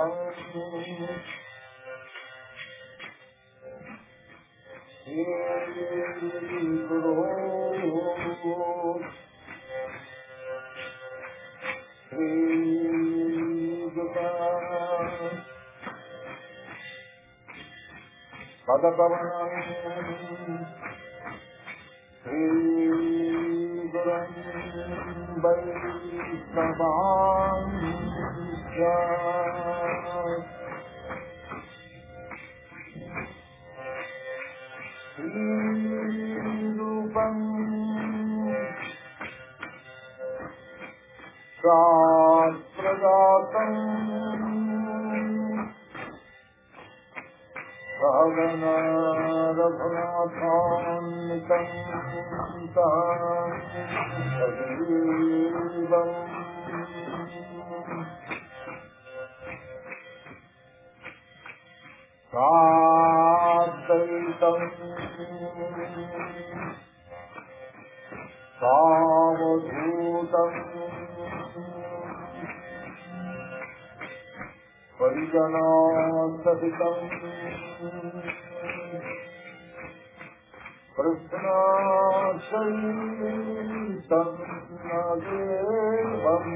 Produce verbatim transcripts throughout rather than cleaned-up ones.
पदपवनं श्रीगुरुं वैष्णवांश्च श्रीरूपं शास्त्रजातं सहगना रघुनाथान्वितं तं सजीवम् साद्वैतं सावधूतं परिजनासहितं कृष्णाश्रयीतं नदेवम्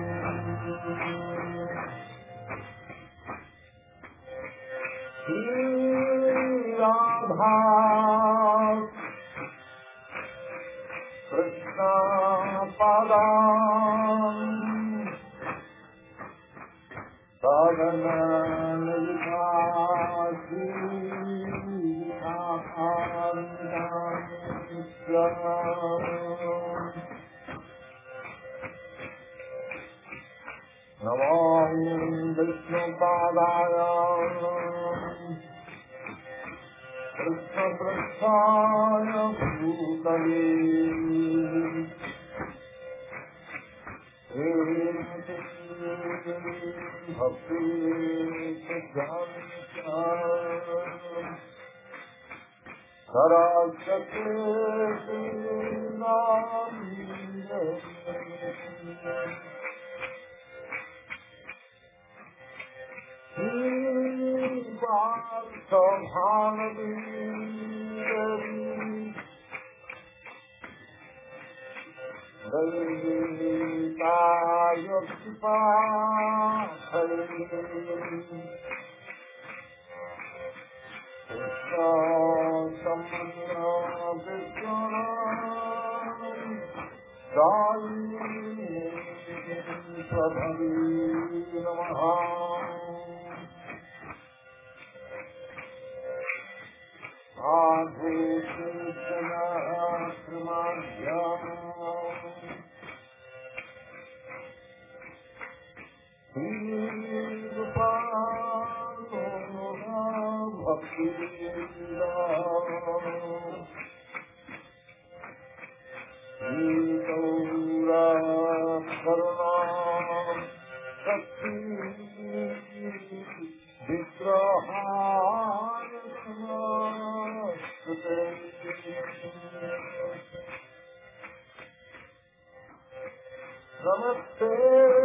श्रीराधा कृष्णपदाम् नमामि विष्णुपादाय कृष्णपृष्ठाय भूतले भक्ति सरासते नमस्ते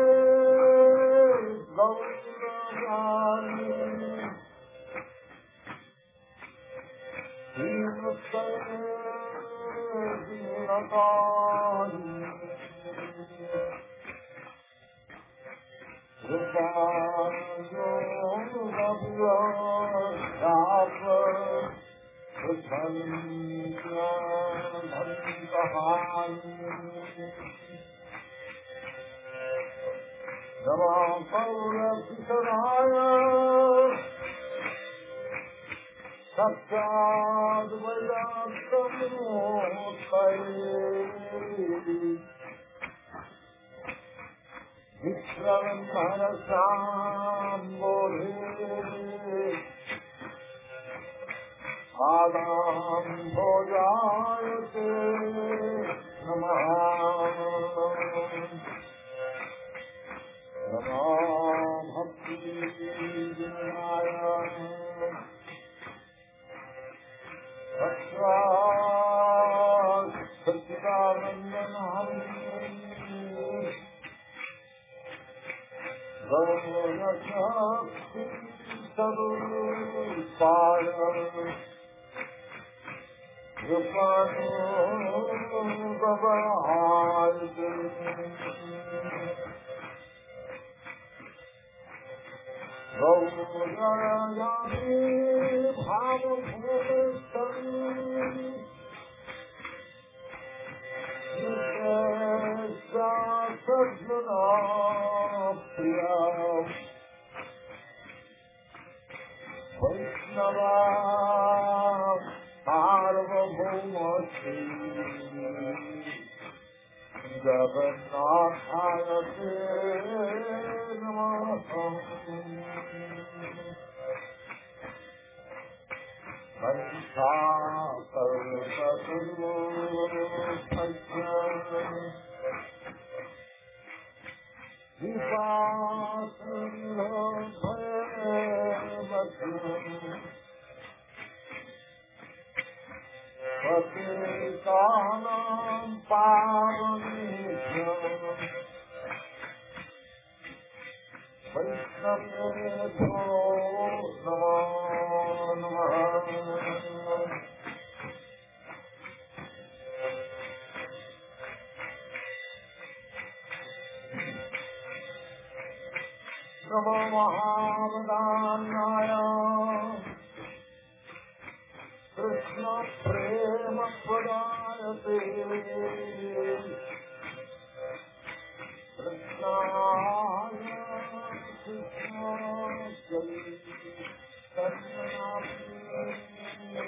गौरवाणी श्रीमते दीनकानी कृपायो गव्याप कृष्णन्त्या धन्यहानी नमः पौरकिशनाय सत्याद्वैतात्ममूर्तये विश्रवन्मनसाम्बोधे पादाम्भोजायते नमः नमो भक्तिविनाय सच्चिदानन्दं गौरशक्ति स्वरूपाय कृपणो गवाय गौरायामि भावभूमिस्तम् सज्जना प्रिया वैष्णवा सार्वभौमश्री जगन्नाथाय ते नमः। हंसा सर्वसर्वो पतितानां पावनेभ्यः वैष्णवेभ्यो नमो नमः। नमो महावदान्याय कृष्ण प्रेम प्रदायते कृष्णाय कृष्ण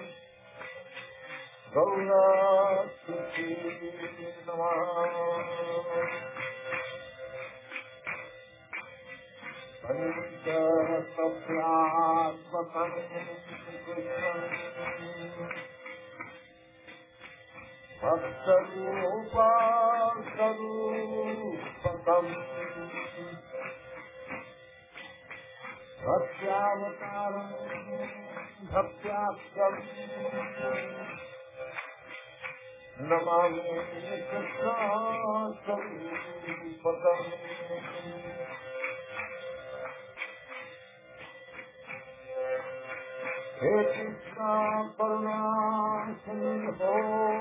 गौरक्षे नमः। पंचतत्त्वात्मकं कृष्णं भक्तरूपास्तरूपकम् भक्त्यावतारं भक्त्याख्यम् नमामि कृष्णस्वरूपकम्। हे कृष्ण करुणा सिंधो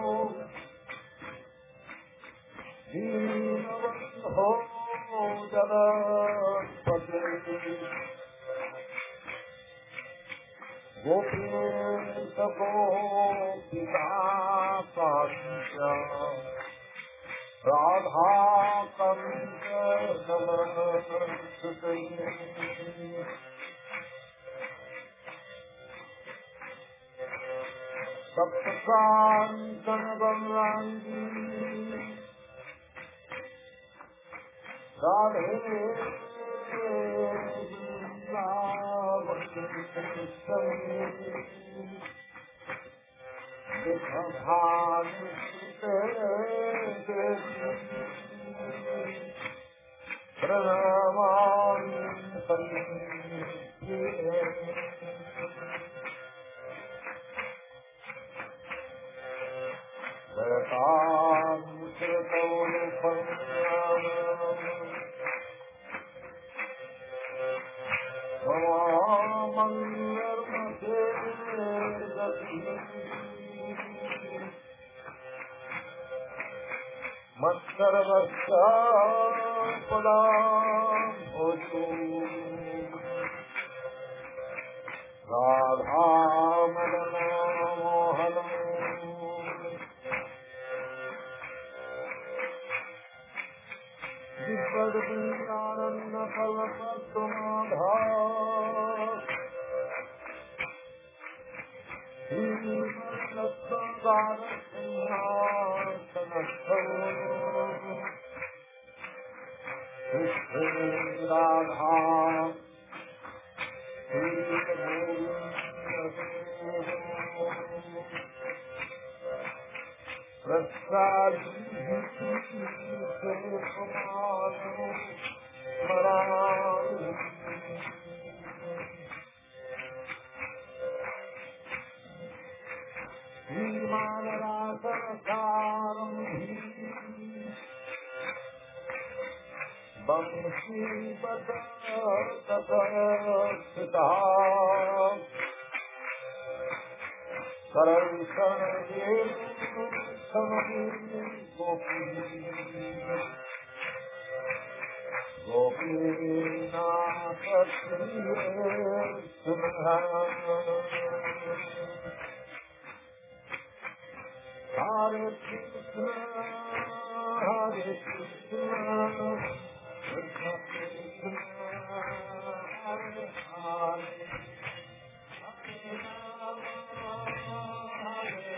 दीनबन्धो जगत्पते गोपीनाथ गोपिकाकान्त राधाकान्त नमस्ते। सप्तकांचन गौरांगी राधे प्रणमामि मत्सर्वस्य पदाम्भोजो राधामदनमोहनम् दिव्यदीनानन्दकल्पद्रुमाधा श्रीमत्संगारसिंहासनस्थो राधा बंशी बदता करषण गोपी गोपीनाथ हरे कृष्ण हरे कृष्ण कृष्ण कृष्ण हरे हरे हरे राम हरे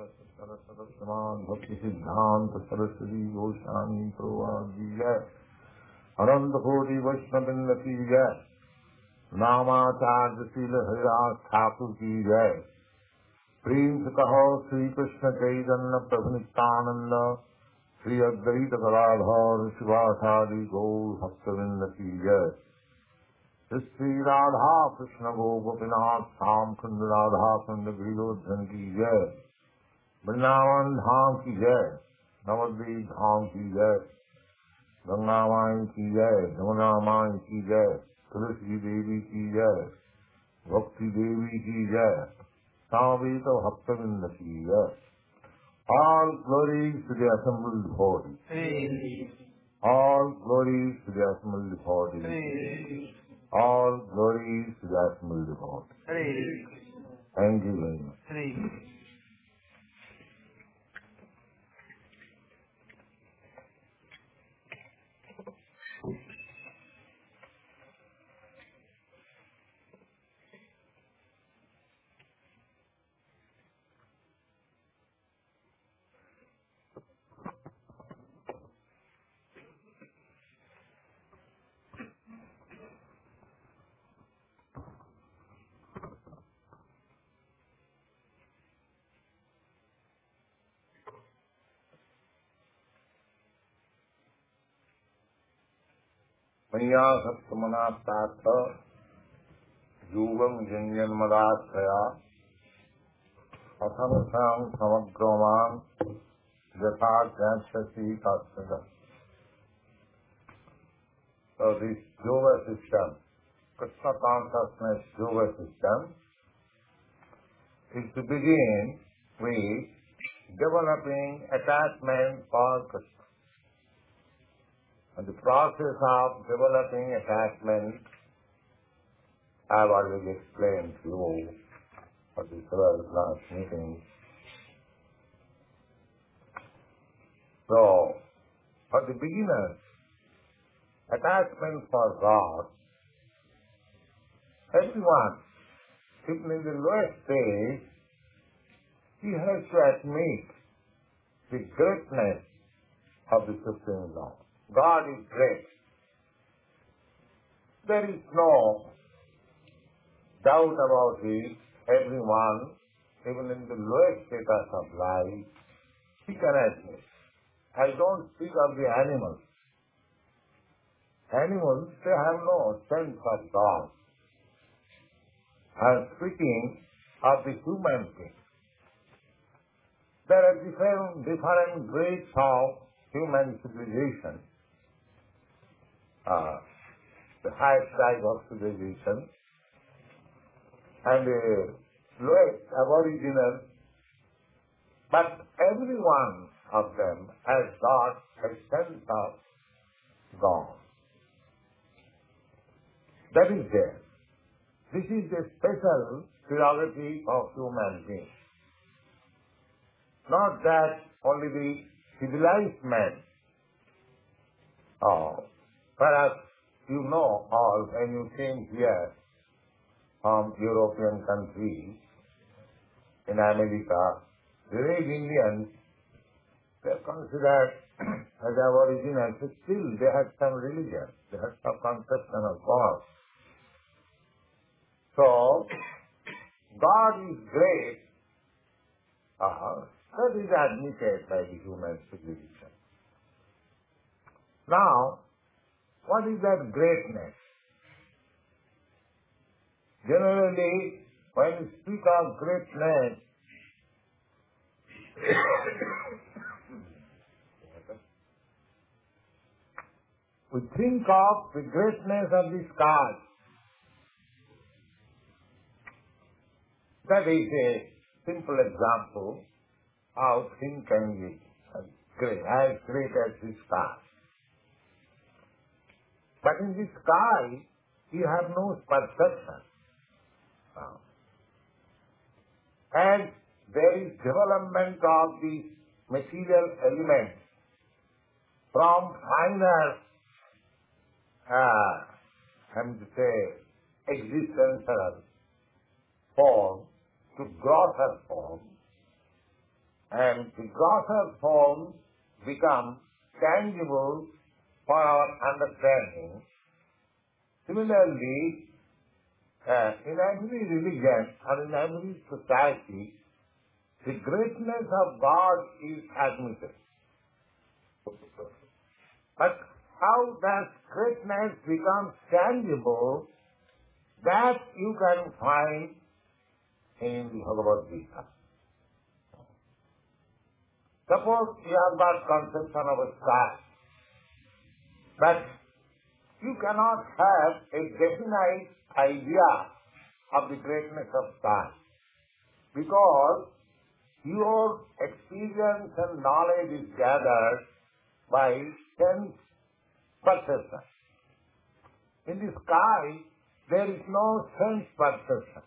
Saraswati Bhakti Siddhanta Saraswati Goswami Prabhupada Ji Jai. Ananda Koti Vaishnavrinda Ki Jai. Namacharya Srila Haridas Thakur Ki Jai. Prem se kaho Shri Krishna Chaitanya Prabhu Nityananda Shri Advaita Gadadhar Shivasadi Gaur Bhaktivinoda Ki Jai. Shri Radha Krishna Gopinath Sam Kund Radha Kund Giridhar Ki Jai. Vrindavan Dham Ki Jai. Navadvip Dham Ki Jai. Ganga Mai Ki Jai. Jamuna Mai Ki Jai. Tulsi Devi Ki Jai. Bhakti Devi Ki Jai. Samaveta Bhaktivinoda Ki Jai. All glories to the assembled devotees. All glories to the assembled devotees. All glories to the assembled devotees. Thank you very much. Maya Sattamana Tatha Yugam Janjan Madasaya Athamsam Samagraman Yatha Janshasi Tatsada. So this yoga system, Krishna consciousness yoga system, is to begin with developing attachment for Krishna. And the process of developing attachment, I have already explained to you for the several last meetings. So, for the beginners, attachment for God, everyone, even in the lowest stage, he has to admit the greatness of the Supreme Lord. God is great. There is no doubt about it. Everyone, even in the lowest status of life, he can admit. I don't speak of the animals. Animals, they have no sense of God. I am speaking of the human being. There are different, different grades of human civilization. Uh, the highest type of civilization and the lowest aboriginal, but every one of them has got a sense of God. That is there. This is the special prerogative of human beings. Not that only the civilized man. Oh, perhaps you know all when you came here from European countries, in America, the great Indians, they are considered as aboriginals, but still they had some religion, they had some conception of God. So, God is great, uh, that is admitted by the human civilization. Now, what is that greatness? Generally, when you speak of greatness, we think of the greatness of the sky. That is a simple example how things can be great, as great as the sky. But in the sky, you have no perception. And there is development of the material elements from finer, uh, I'm to say, existential form to grosser form. and the grosser forms become tangible for our understanding. Similarly, uh, in every religion or in every society, the greatness of God is admitted. But how that greatness becomes tangible, that you can find in the Bhagavad Gita. Suppose you have got conception of a sky, but you cannot have a definite idea of the greatness of sky, because your experience and knowledge is gathered by sense perception. In the sky, there is no sense perception.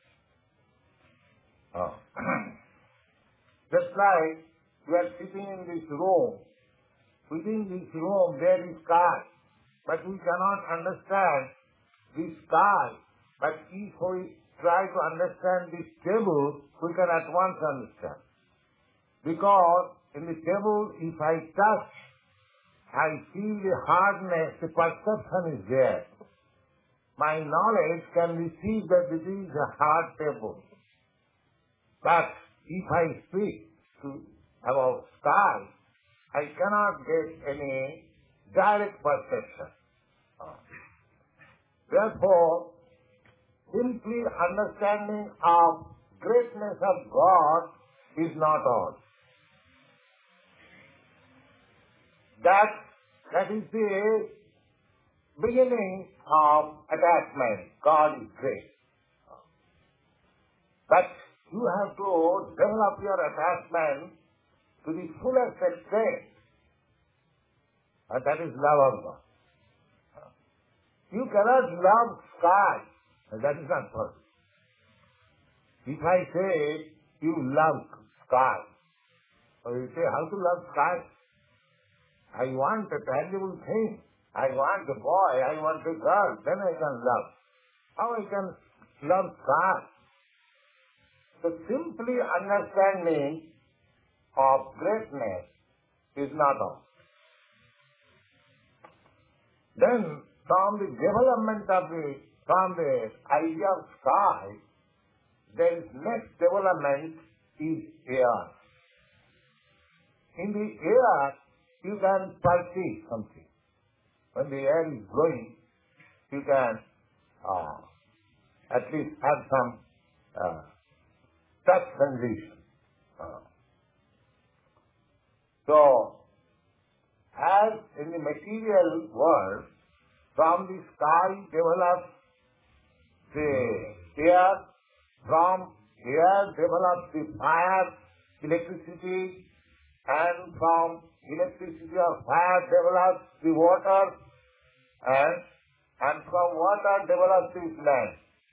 Oh. Just like we are sitting in this room, within this room there is sky, but we cannot understand this sky. But if we try to understand this table, we can at once understand. Because in the table, if I touch, I feel the hardness, the perception is there. My knowledge can receive that this is a hard table. But if I speak to, about sky, I cannot get any direct perception. Therefore, simply understanding of greatness of God is not all. That, that is the beginning of attachment. God is great. But you have to develop your attachment to the fullest extent. And that is love of God. You cannot love sky. And that is not possible. If I say you love sky, or you say how to love sky? I want a tangible thing. I want a boy, I want a girl, then I can love. How I can love sky? So simply understanding of greatness is not all. Then from the development of the, from the idea of sky, there is next development is air. In the air, you can perceive something. When the air is blowing, you can uh, at least have some uh, touch sensation. Uh, so, as in the material world, from the sky develops the air, from air develops the fire, electricity, and from electricity or fire develops the water, and, and from water develops the land.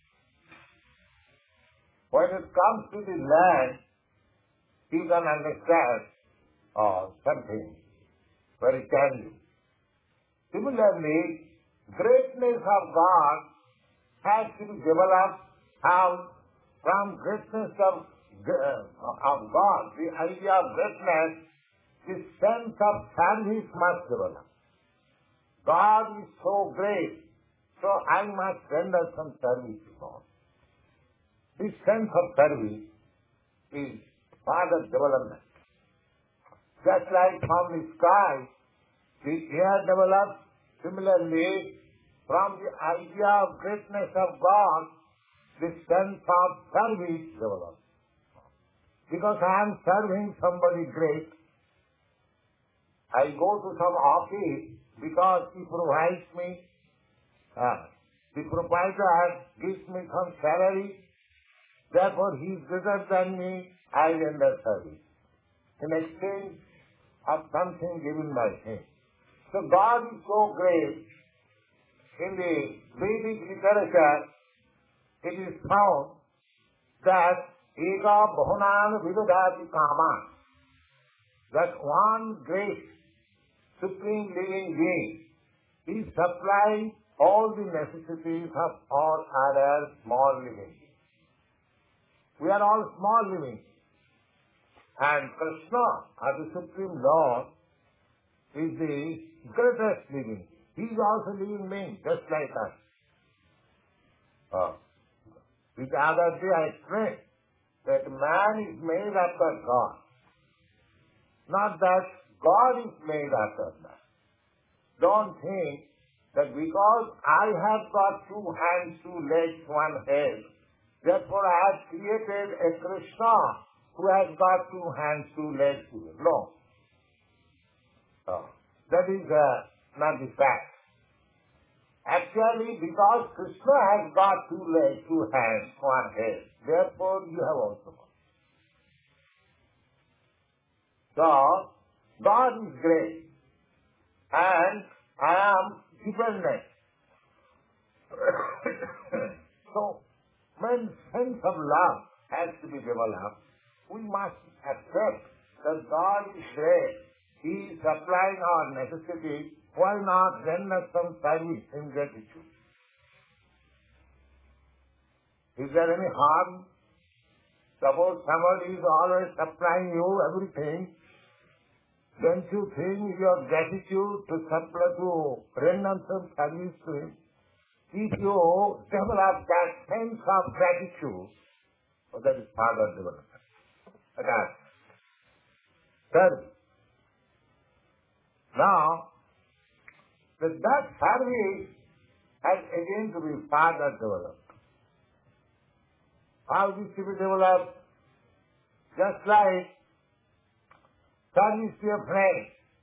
When it comes to the land, you can understand uh, something very tangible. Similarly, greatness of God has to be developed how from greatness of, uh, of God, the idea of greatness, the sense of service must develop. God is so great, so I must render some service to God. This sense of service is part of development. Just like from the sky, the air develops, similarly, from the idea of greatness of God, the sense of service develops. Because I am serving somebody great, I go to some office because he provides me, uh, the proprietor gives me some salary, therefore he is greater than me, I render service in exchange of something given by him. So God is so great. In the Vedic literature, it is found that eka bhunan vividhati kama, that one great supreme living being is supplying all the necessities of all other small living beings. We are all small living. And Krishna, as the Supreme Lord, is the greatest living. He is also living being, just like us. Uh, with other day I explained that man is made after God. Not that God is made after man. Don't think that because I have got two hands, two legs, one head, therefore I have created a Krishna who has got two hands, two legs, two legs. No. Uh, that is uh, not the fact. Actually, because Krishna has got two legs, two hands, one head, therefore you have also got. So, God is great, and I am dependent. So, when sense of love has to be developed, we must accept that God is great. He is supplying our necessity. Why not render some service in gratitude? Is there any harm? Suppose somebody is always supplying you everything, don't you think your gratitude to supply to render some service to him? If you develop that sense of gratitude, well, that is further development. Okay. Third, now, that, that service has again to be further developed. How this to be developed? Just like service to a friend.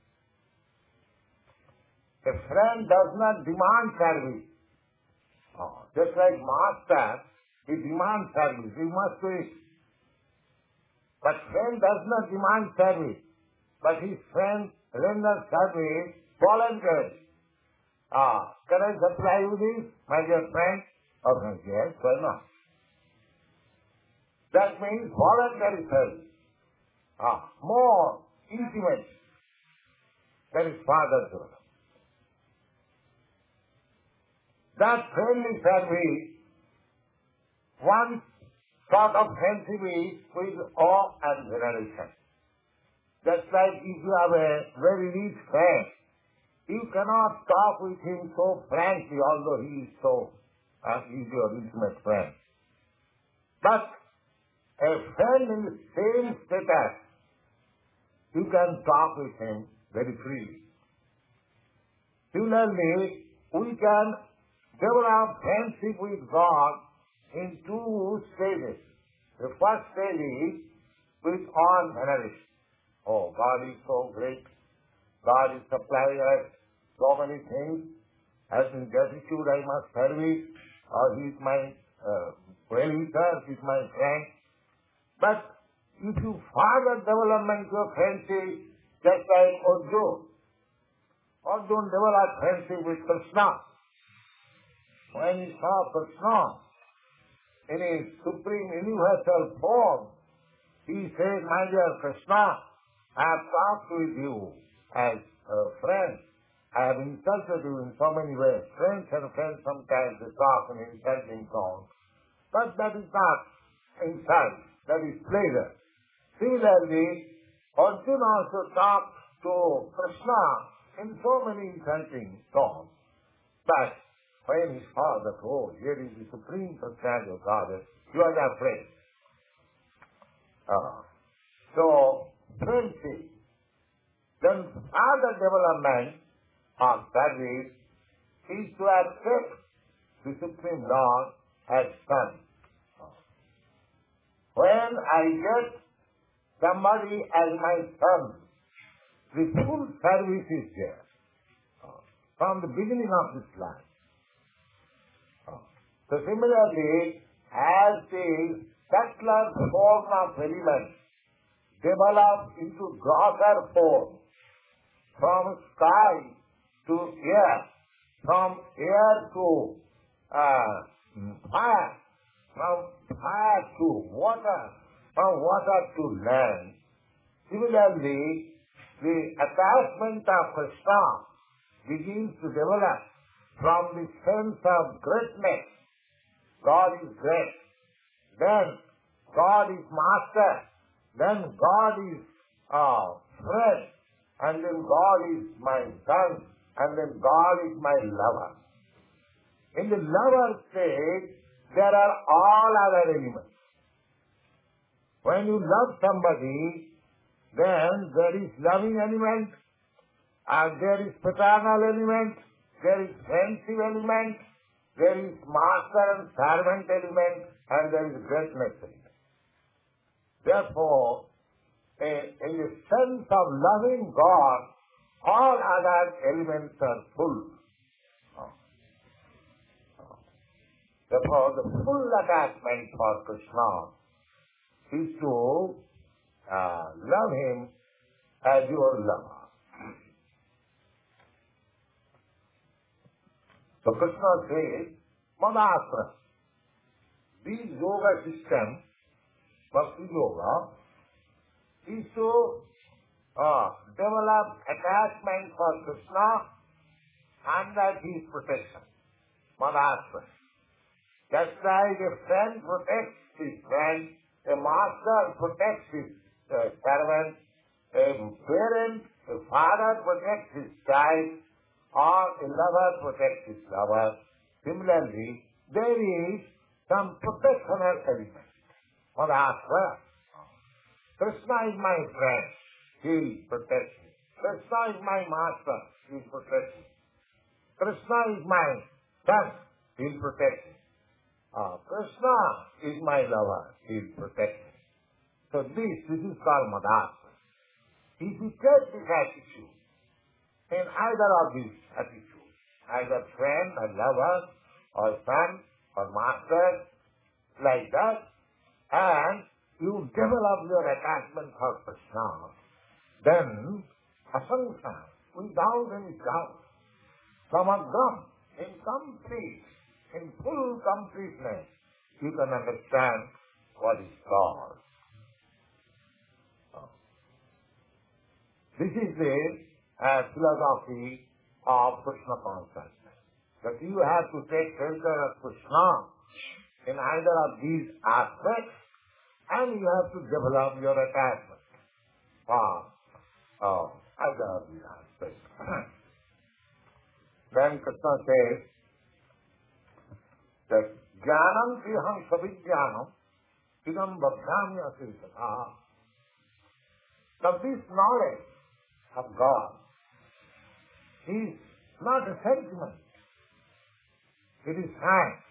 A friend does not demand service. Oh, just like master, he demands service. He must do it. But friend does not demand service. But his friend renders service voluntarily. Ah, can I supply you this, my dear friend? Oh, yes, why not? That means voluntary service. Ah, more intimate. That is further developed. That friendly service, one sort of friendship is with awe and veneration. Just like if you have a very rich friend, you cannot talk with him so frankly, although he is so, uh, he is your intimate friend. But a friend in the same status, you can talk with him very freely. Similarly, we can develop friendship with God in two stages. The first stage is with awe and veneration. Oh, God is so great. God is supplying us so many things. As in gratitude, I must serve it. Or he is my uh, well-wisher, he is my friend. But if you further development your friendship, just like Arjuna, Arjuna developed friendship with Krishna. When he saw Krishna in his supreme universal form, he said, my dear Krishna, I have talked with you as a friend. I have insulted you in so many ways. Friends and friends sometimes they talk in insulting tone. But that is not insult. That is pleasure. Similarly, Arjuna also talked to Krishna in so many insulting tones. But when he saw that, oh, here is the supreme personality of God, he was afraid. Uh, so, friendship. Then further development of service is to accept the Supreme Lord as Son. When I get somebody as my son, the full service is there from the beginning of this life. So similarly, as the subtler form of elements develop into grosser form, from sky to air, from air to uh, fire, from fire to water, from water to land. Similarly, the attachment of Krishna begins to develop from the sense of greatness. God is great. Then God is master. then God is uh, friend, and then God is my son, and then God is my lover. In the lover state, there are all other elements. When you love somebody, then there is loving element, and there is paternal element, there is friendship element, there is master and servant element, and there is greatness element. Therefore, in the sense of loving God, all other elements are full. Therefore, the full attachment for Krishna is to uh, love Him as your lover. So Krishna says, Madhasra, this yoga system, Bhakti Yoga, is to uh, develop attachment for Krishna under His protection. Madhasra. Just like a friend protects his friend, a master protects his uh, servant, a parent, a father protects his child, or a lover protects his lover. Similarly, there is some protectional element. Madhasra. Krishna is my friend, he will protect me. Krishna is my master, he will protect me. Krishna is my son, he will protect me. Uh, Krishna is my lover, he will protect me. So this, this is called Madhasra. If you take this attitude, in either of these attitudes, either friend or lover, or son or master, like that, and you develop your attachment for Krishna, then asanka, without any doubt, samagram, in complete, in full completeness, you can understand what is God. This is the uh, philosophy of Krishna consciousness. That you have to take shelter of Krishna in either of these aspects, and you have to develop your attachment for uh, either of these aspects. Then Krishna says that jnanam priham savijnanam idam bhakshami asirikata. Now this knowledge of God is not a sentiment. It is science.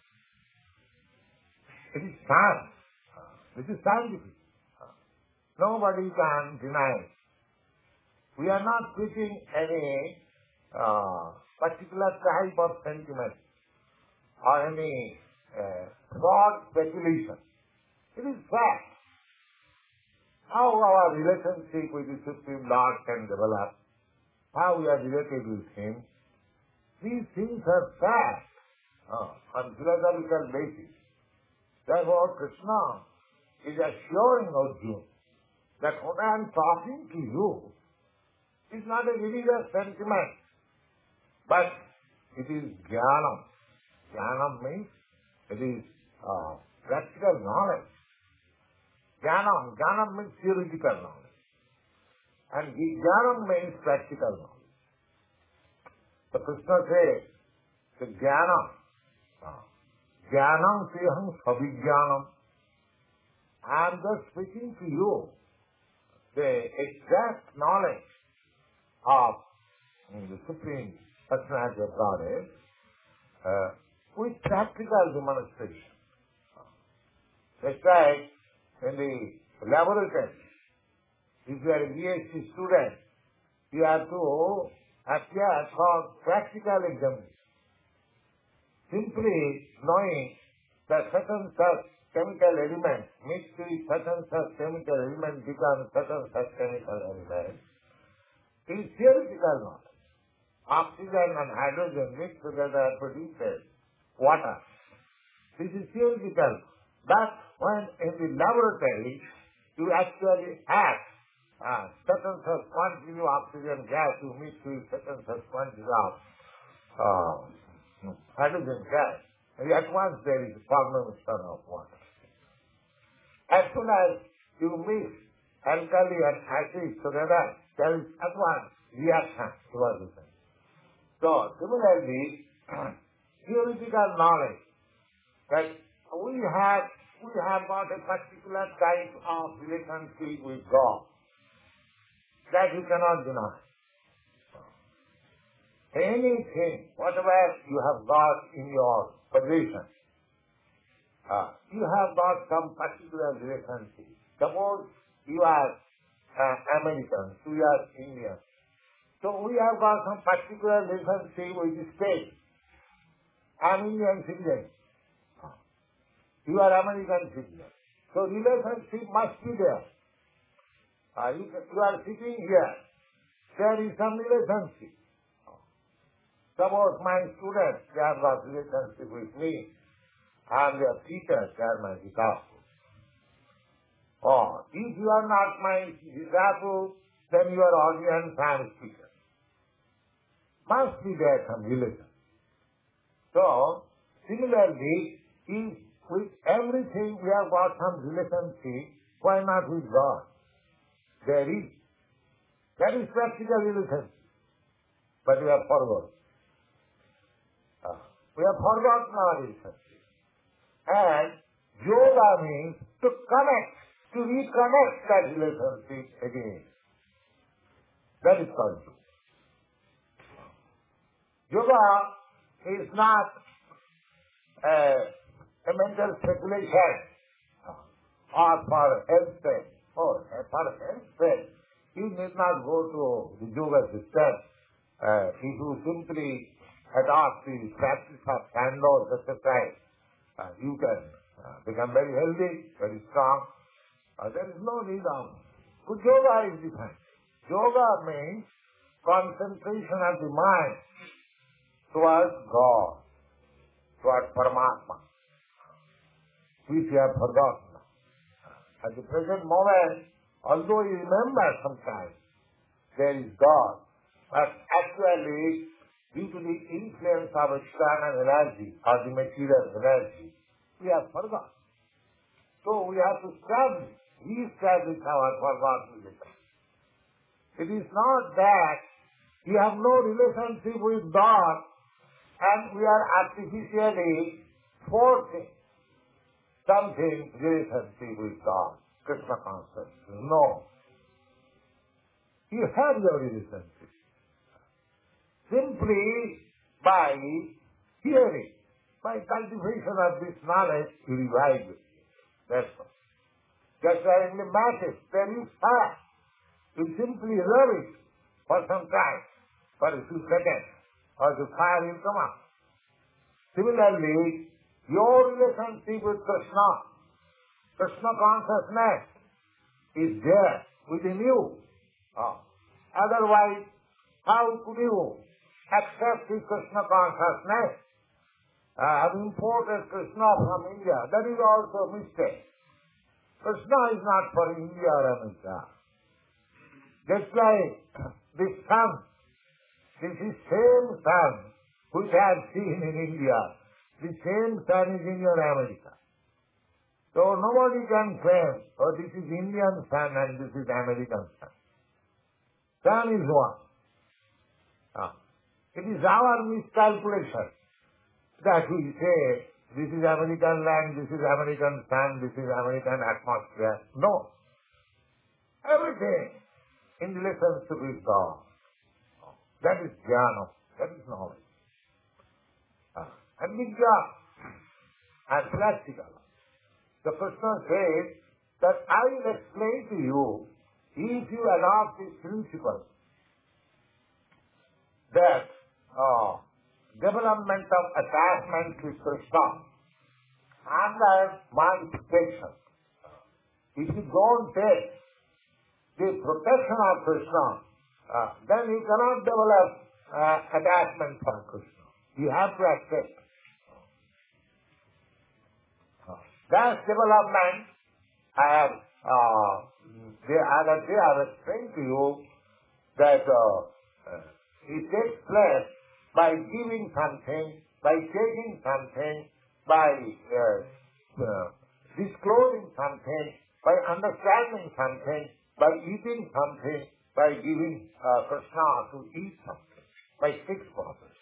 It is science. This is scientific. Nobody can deny it. We are not preaching any uh, particular type of sentiment or any uh, broad speculation. It is fact. How our relationship with the Supreme Lord can develop, how we are related with Him, these things are fact uh, on philosophical basis. Therefore, Krishna is assuring Arjuna that when I am talking to you, it is not a religious sentiment, but it is jnanam. Jnanam means it is uh, practical knowledge. Jnanam, jnanam means theoretical knowledge. And jnanam means practical knowledge. So Krishna says, the jnanam, uh, jnanam seham savijnanam. I am just speaking to you the exact knowledge of the Supreme Personality of Godhead uh, with practical demonstration. Just like in the laboratory, if you are a B S c student, you have to appear for practical examination. Simply knowing that certain such chemical element mixed with certain such chemical element becomes certain such chemical element is theoretical knowledge. Oxygen and hydrogen mixed together produces water. This is theoretical. But when in the laboratory you actually add uh, certain such quantity of oxygen gas to mix with certain such quantity of uh, hydrogen gas, and at once there is a formation of water. As soon as you mix alkali and acid together, there is at once reaction towards the same. So, similarly, theoretical knowledge that we have we have got a particular type of relationship with God that you cannot deny. Anything, whatever you have got in your possession, uh, you have got some particular relationship. Suppose you are uh, American, we are Indian. So we have got some particular relationship with the state. I am Indian citizen. You are American citizen. So relationship must be there. Uh, you, you are sitting here. There is some relationship. Suppose my students, they have got relationship with me, and their teachers, they are my disciples. Or if you are not my disciple, then your audience and speaker. Must be there some relation. So, similarly, if with everything we have got some relationship, why not with God? There is. That is practical relationship. But we have forgotten. Uh, we have forgotten our relationship. And yoga means to connect, to reconnect that relationship again. That is called yoga. Yoga is not a, a mental speculation or for health sake. Oh, for health sake, you need not go to the yoga system. Uh, if you simply adopt the practice of candles exercise, uh, you can uh, become very healthy, very strong. Uh, there is no need of. Good yoga is different. Yoga means concentration of the mind towards God, towards Paramatma, which you have forgotten. At the present moment, although you remember sometimes there is God, but actually, due to the influence of external energy or the material energy, we have forgotten. So we have to establish, re-establish our forgotten relationship. It is not that we have no relationship with God and we are artificially forcing something relationship with God, Krishna consciousness. No. You have your relationship. Simply by hearing, by cultivation of this knowledge, you revive it. That's all. Just like in the matches, there is fire. You simply rub it for some time, for a few seconds, or the fire will come up. Similarly, your relationship with Krishna, Krishna consciousness is there within you. Oh. Otherwise, how could you accept the Krishna consciousness? Uh, have imported Krishna from India. That is also a mistake. Krishna is not for India or America. Just like this sun, this is same sun which I have seen in India. The same sun is in your America. So nobody can claim, oh, this is Indian sun and this is American sun. Sun is one. Ah. It is our miscalculation that we say, this is American land, this is American sun, this is American atmosphere. No. Everything in relationship with God. That is jnana. That is knowledge. Ah. And vidya and practical. The Krishna says that I will explain to you, if you adopt this principle, that uh, development of attachment to Krishna under my protection. If you don't take the protection of Krishna, uh, then you cannot develop uh, attachment for Krishna. You have to accept. Uh, that development, I have, uh, the other day I have explained to you that uh, uh, it takes place by giving something, by taking something, by uh, uh, disclosing something, by understanding something, by eating something, by giving uh, Krishna to eat something, by six purposes.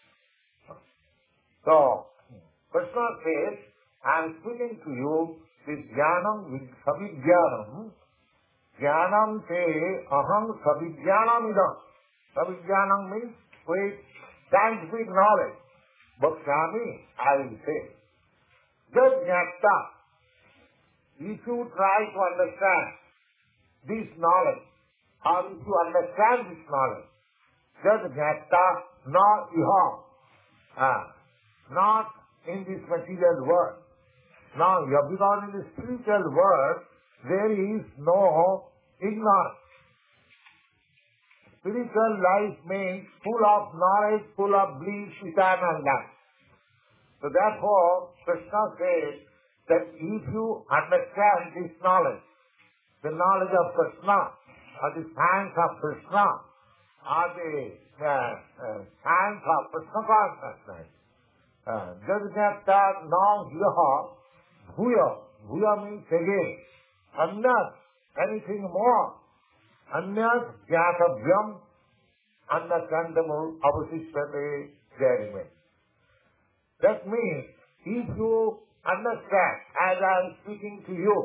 So, Krishna says, I am speaking to you with jnanam, with savijnanam. Jnanam te aham savijnanam idam. Savijnanam means with scientific knowledge. Bhakshami, I will say. Jad jnata. If you try to understand this knowledge, or if you understand this knowledge, jad jnata na iha. Ah, not in this material world. Now, because in the spiritual world, there is no ignorance. Spiritual life means full of knowledge, full of bliss, eternal life. So therefore, Krishna says that if you understand this knowledge, the knowledge of Krishna, or the science of Krishna, or the uh, uh, science of Krishna consciousness, Jadjnata now yaha bhuya. Bhuya means again. Anyat, anything more. Anyat jnatavyam annakandamul avasishyate therein. That means, if you understand, as I am speaking to you,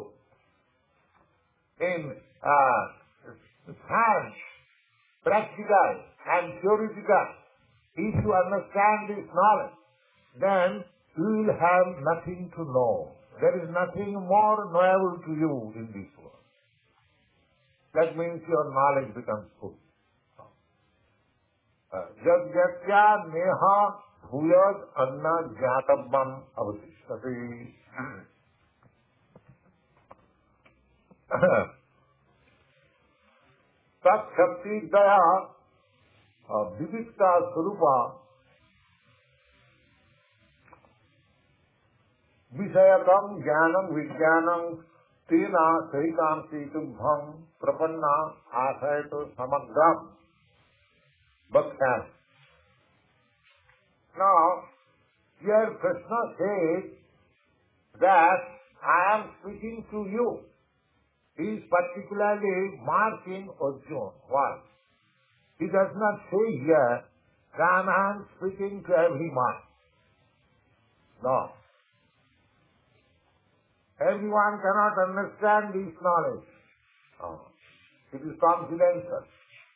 in uh, science, practical and theoretical, if you understand this knowledge, then you will have nothing to know. There is nothing more knowable to you in this world. That means your knowledge becomes full. Jad jatya neha bhuyad anna jnatavam avasishyate. Tat shakti daya vivikta swarupa Visayakam jnanam vijnanam tina sahikamsi tubham prapanna asayatu samagram bhaktan. Now, here Krishna says that I am speaking to you. He is particularly marking Arjuna. Why? He does not say here that I am speaking to everyone. No. Everyone cannot understand this knowledge. Oh. It is confidential.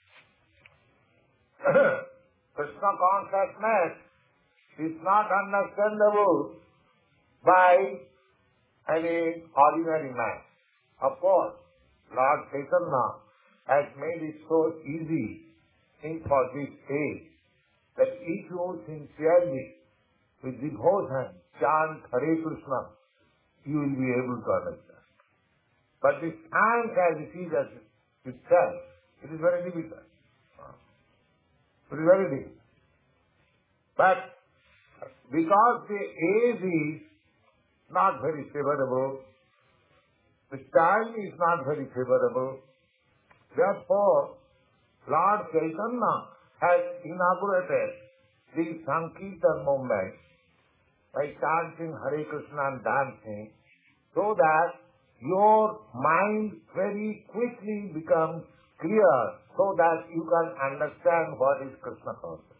Krishna consciousness is not understandable by any ordinary man. Of course, Lord Chaitanya has made it so easy in for this age that if you sincerely, with devotion, chant Hare Krishna, you will be able to understand. But this science as it is as itself, it is very difficult. It is very difficult. But because the age is not very favorable, the time is not very favorable, therefore Lord Chaitanya has inaugurated the Sankirtan movement by chanting Hare Krishna and dancing, so that your mind very quickly becomes clear, so that you can understand what is Krishna consciousness.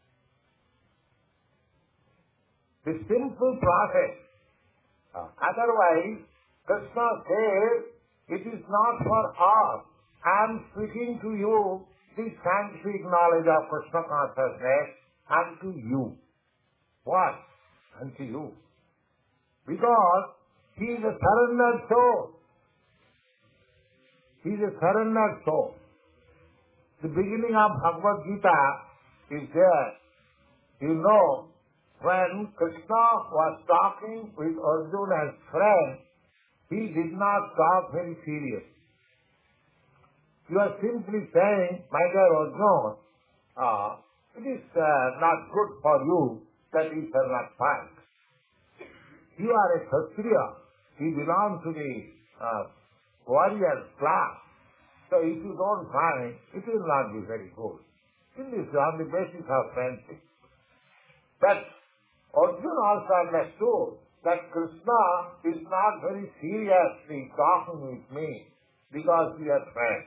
The simple process. Uh, otherwise, Krishna says, it is not for us. I am speaking to you the scientific knowledge of Krishna consciousness unto you. What? Unto you. Because he is a surrendered soul. He is a surrendered soul. The beginning of Bhagavad Gita is there. You know, when Krishna was talking with Arjuna as friend, he did not talk very serious. He was simply saying, my dear Arjuna, uh, it is uh, not good for you that you shall not fight. You are a Kshatriya. You belong to the uh, warrior class. So if you don't fight, it will not be very good. It is on the basis of friendship. But Arjuna also understood that Krishna is not very seriously talking with me because we are friends.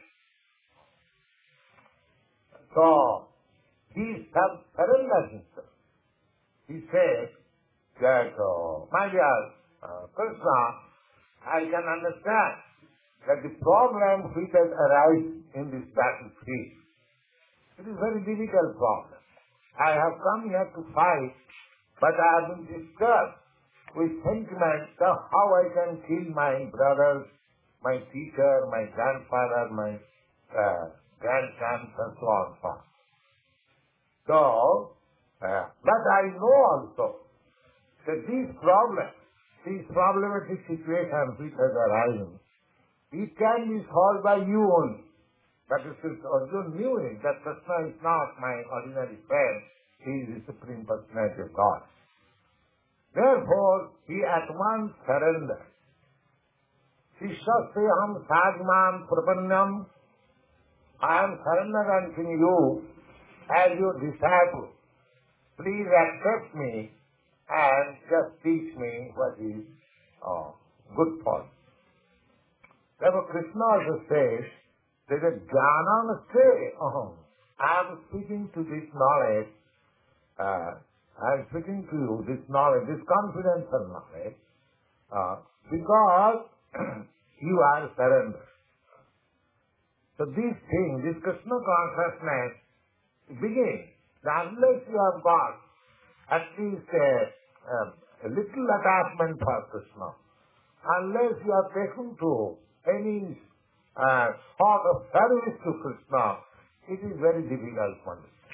So, he surrenders himself. He says that, uh, my dear uh, Krishna, I can understand that the problem which has arisen in this battlefield, it is a very difficult problem. I have come here to fight, but I have been disturbed with sentiments of how I can kill my brothers, my teacher, my grandfather, my uh, grandsons, and so on. So, uh, but I know also that these problems, these problematic situations which has arisen, it can be solved by you only. But if Arjuna knew it, that Krishna is not my ordinary friend, he is the Supreme Personality of God. Therefore, he at once surrendered. Shishyastheham sadhman prapannam, I am surrendered unto you as your disciple. Please accept me and just teach me what is uh, good for me. Therefore, Krishna also says, there is a jnanam say, aham. I am speaking to this knowledge, uh, I am speaking to you this knowledge, this confidential knowledge, uh, because you are surrendered. So this thing, this Krishna consciousness begins. Unless you have got at least a, a, a little attachment for Krishna, unless you are taken to any uh, sort of service to Krishna, it is very difficult to understand.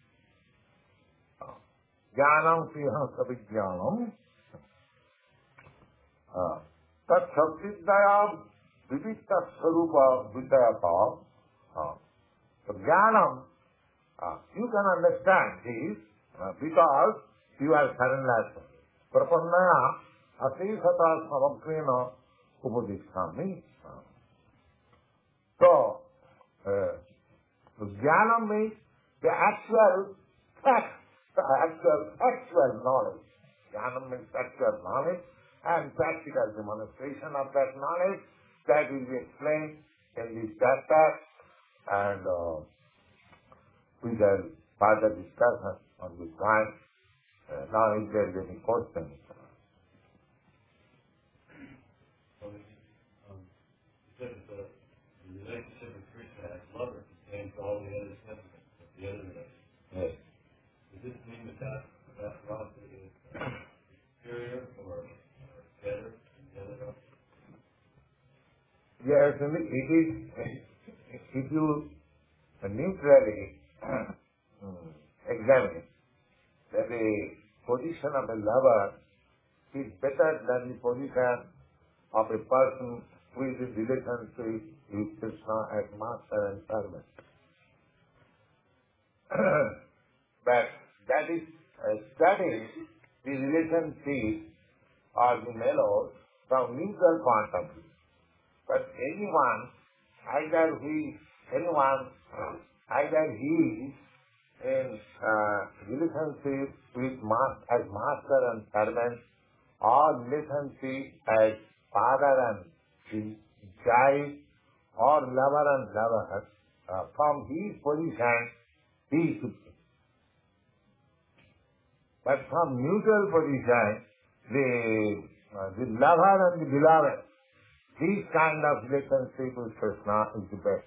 Jnanam siham savijnanam tat shaktiddaya vivitta sarupa vidayata. So jnanam, uh, you can understand this uh, because you are surrendered. Prapannaya asisata samapkrena upadishami. So, uh, jnana means the actual fact, the actual actual knowledge. Jnana means actual knowledge and practical demonstration of that knowledge that will be explained in this chapter, and uh, we shall further discussion on this point. Uh, now, if there is any question. The relationship with Krishna as lover contains all the other sentiments of the other relationship. Yes. Does this mean that that, that rasa is uh, superior or, or better than the other rasa? Yes, it is. If you neutrally examine that the position of a lover is better than the position of a person who is in relationship with Krishna as master and servant. But that is uh, studied the relationship or the mellows from neutral point of view. But anyone, either he, anyone, either he is in uh, relationship with mas- as master and servant, or relationship as father and child, or lover and lover, uh, from his position, he should be. But from neutral position, the, uh, the lover and the beloved, this kind of relationship with Krishna is the best,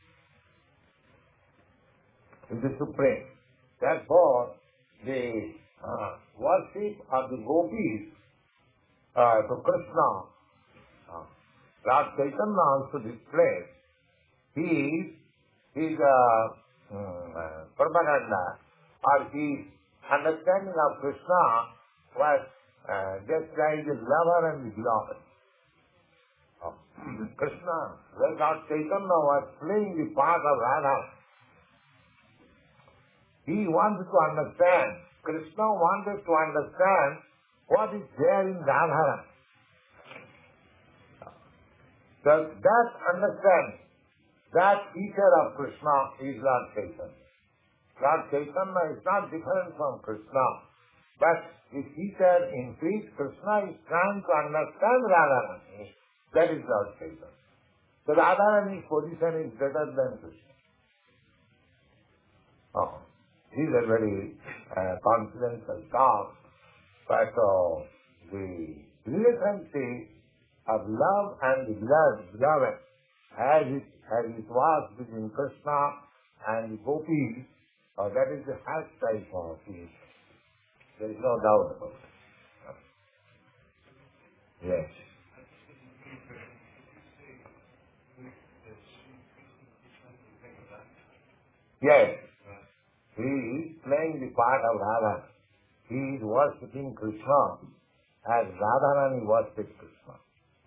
is the supreme. Therefore, the uh, worship of the gopis uh, to Krishna, uh, Lord Chaitanya also displays his, his uh, um, propaganda or his understanding of Krishna was uh, just like the lover and the beloved. Uh, Krishna, when Lord Chaitanya was playing the part of Radha, he wanted to understand, Krishna wanted to understand what is there in Radharani. So that understanding, that teacher of Krishna is Lord Chaitanya. Lord Chaitanya is not different from Krishna. But the teacher in which Krishna is trying to understand Radharani, that is Lord Chaitanya. So Radharani's position is better than Krishna. Oh, these are very uh, confidential talk, but uh, the relationship of love and the beloved, beloved as it, as it was between Krishna and the gopis, uh, that is the highest type of it. There is no doubt about it. Yes. Yes. He is playing the part of Radha. He is worshipping Krishna as Radharani worships Krishna.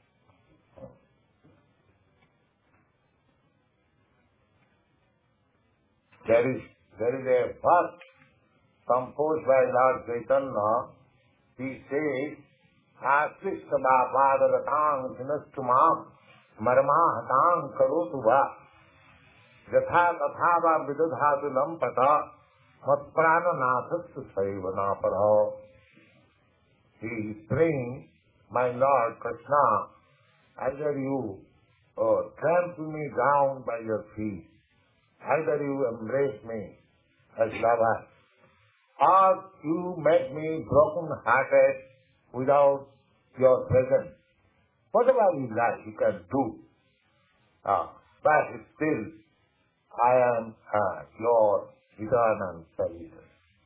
There is there is a verse composed by Lord Chaitanya. He says, Akrishna Bapadatang Sinastumam Marmahatang Karotu Va Yatha Tathava Vidadhatu Lampata Matprana Nathatsu Saiva Napara. He is praying, my Lord Krishna, either you oh, trample me down by your feet, either you embrace me as lover, or you make me broken-hearted without your presence. Whatever you like, you can do. Uh, but still, I am uh, your eternal servitor.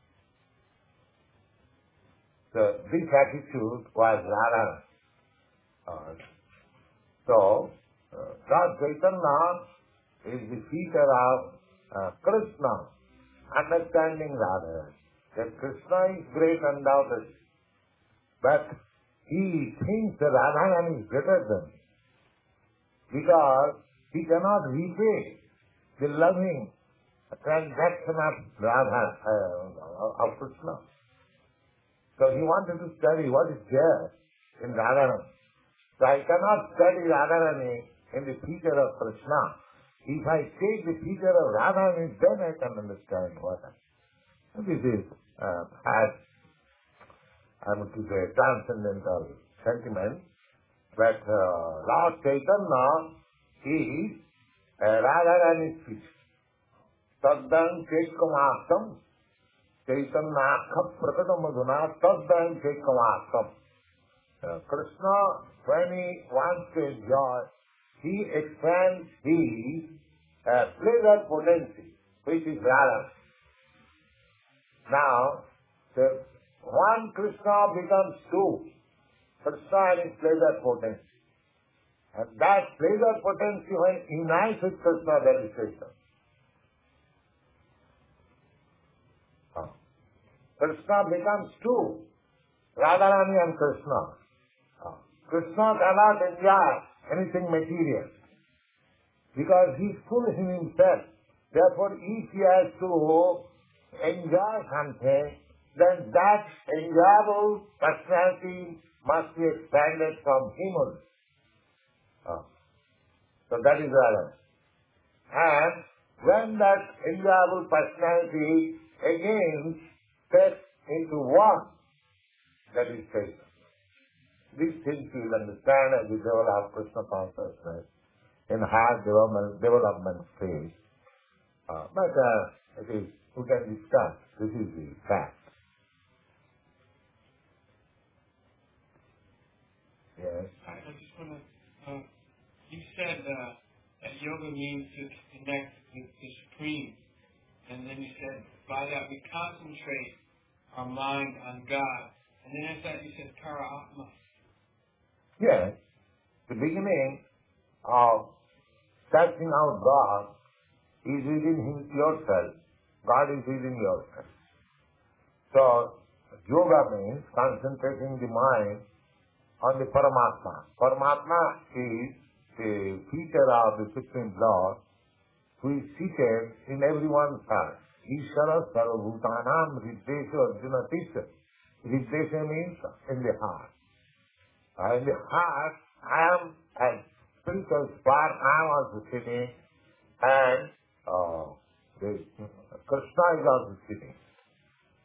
So this attitude was Radha. Uh, so, uh, Lord Chaitanya is the teacher of uh, Krishna, understanding Radha. That Krishna is great undoubtedly, but he thinks that Radharani is better than him because he cannot repay the loving transaction of Radha, uh, of Krishna. So he wanted to study what is there in Radharani. So I cannot study Radharani in the feature of Krishna. If I take the feature of Radharani, then I can understand what I This is uh, as I would say transcendental sentiment, but uh, Lord Chaitanya is uh, Radharani's feature. Taddam Chekkamasam Chaitanyakha Prakatam Madhuna Taddam Chekkamasam. Krishna, when he wants to enjoy, he expands his uh, pleasure potency, which is Radha. Now, the one Krishna becomes two. Krishna and his pleasure potency. And that pleasure potency, when unites with Krishna, that is Krishna. Oh. Krishna becomes two. Radharani and Krishna. Oh. Krishna cannot enjoy anything material because he is full in himself. Therefore, if he has to enjoy something, then that enjoyable personality must be expanded from him only. Oh. So that is Radha. And when that enjoyable personality again steps into one, that is Krishna. These things you will understand as you develop Krishna consciousness in higher development, development stage. Uh, but uh, it is we can discuss. This is the fact. Yes. I just want to, uh, you said uh, that yoga means to connect with the Supreme. And then you said by that we concentrate our mind on God. And then after that you said Para Atma. Yes. The beginning of searching out God is within him, yourself. God is within yourself. So, yoga means concentrating the mind on the Paramatma. Paramatma is the feature of the Supreme Lord who is seated in everyone's heart. Ishara Sarvabhutanam Riddesha Arjuna Tisha. Riddesha means in the heart. Uh, in the heart, I am a spiritual spark, I am also sitting, and uh, the, Krishna is also sitting. Uh,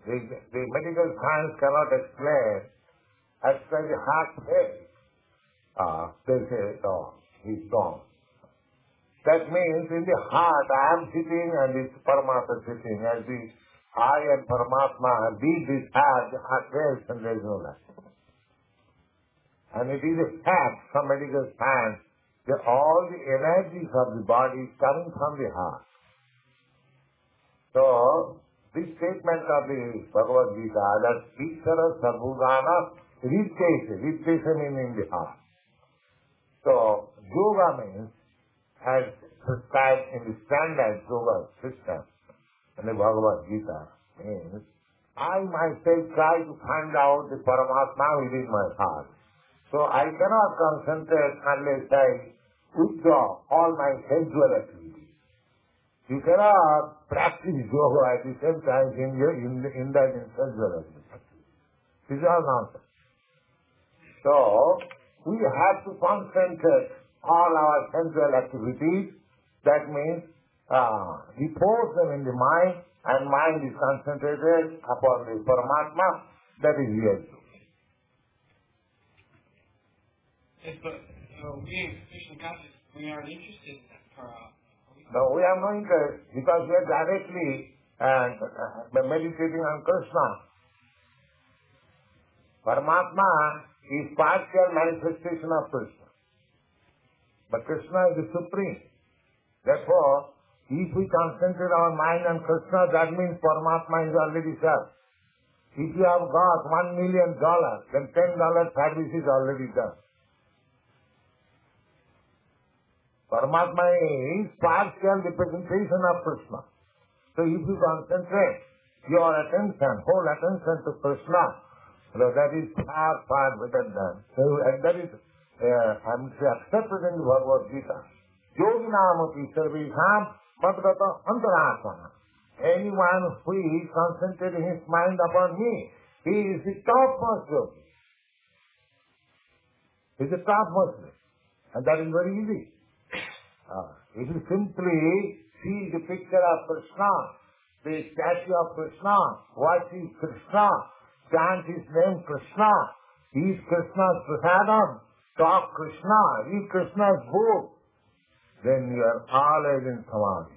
the, the medical science cannot explain, as per the heart fails. Ah, they say, oh, he's gone. That means in the heart I am sitting and it's Paramatma sitting. As the I and Paramatma beat this heart, the heart fails and there is no life. And it is a fact from medical science that all the energies of the body is coming from the heart. So, this statement of the Bhagavad Gita that Ishvara Sarvbhutana Riddhese, Riddhese meaning the heart. So, yoga means, as prescribed in the standard yoga system in the Bhagavad Gita, means I myself try to find out the Paramatma within my heart. So I cannot concentrate unless I withdraw all my sensual activities. You cannot practice yoga at the same time in, your, in, in that in sensual activities. This is all nonsense. So, we have to concentrate all our sensual activities. That means uh, repose them in the mind, and mind is concentrated upon the Paramatma. That is real truth. Yes, but uh, we in Krishna consciousness, we aren't interested in that part. No, we have no interest because we are directly uh, meditating on Krishna. Paramatma is partial manifestation of Krishna. But Krishna is the supreme. Therefore, if we concentrate our mind on Krishna, that means Paramatma is already served. If you have got one million dollars, then ten dollars service is already done. Paramatma is partial representation of Krishna. So if you concentrate your attention, whole attention to Krishna, so that is far, far better done. So, and that is uh, I'm accepted in the Bhagavad Gita. Yoginamapi sarvesham madgata antaratmana. Anyone who is concentrating his mind upon me, he is the topmost yogi. He is the topmost yogi. And that is very easy. Uh, if you simply see the picture of Krishna, the statue of Krishna, watch his Krishna, chant his name Krishna, eat Krishna's prasadam, talk Krishna, read Krishna's book, then you are always in samadhi.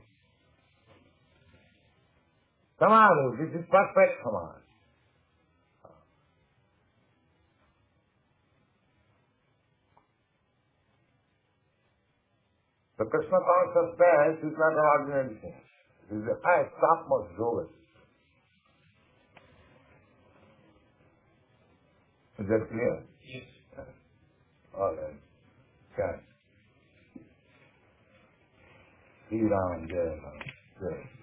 Samadhi, this is perfect samadhi. The Krishna consciousness is not an ordinary thing. It is the highest, topmost yoga. Is that clear? Yes. Yes. All right. Okay. Sri Ram, Jai Ram. Jai.